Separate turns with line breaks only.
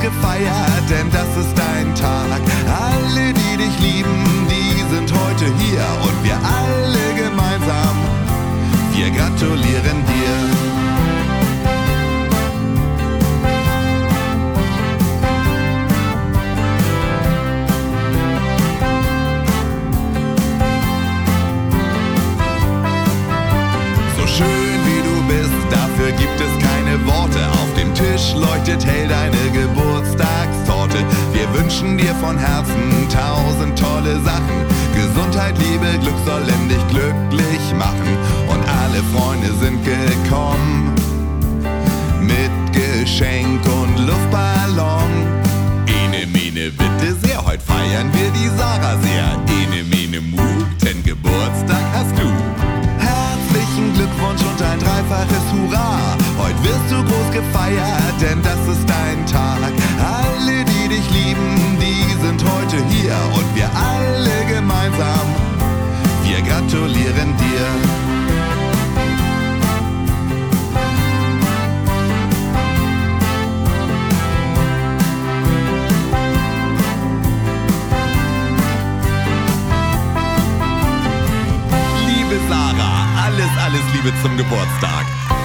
gefeiert, denn das ist dein Tag. Alle, die dich lieben, die sind heute hier und wir alle gemeinsam, wir gratulieren dir. Schön wie du bist, dafür gibt es keine Worte. Auf dem Tisch leuchtet hell deine Geburtstagstorte. Wir wünschen dir von Herzen 1000 tolle Sachen. Gesundheit, Liebe, Glück sollen dich glücklich machen. Und alle Freunde sind gekommen mit Geschenk und Luftballon. Ene, mene, bitte sehr, heute feiern wir die Sarah sehr. Ene, mene, mu, denn Geburtstag hast du. Herzlichen Glückwunsch und ein dreifaches Hurra. Heute wirst du groß gefeiert, denn das ist dein Tag. Alle, die dich lieben, die sind heute hier und wir alle gemeinsam, wir gratulieren dir. Liebe Sarah, alles Liebe zum Geburtstag.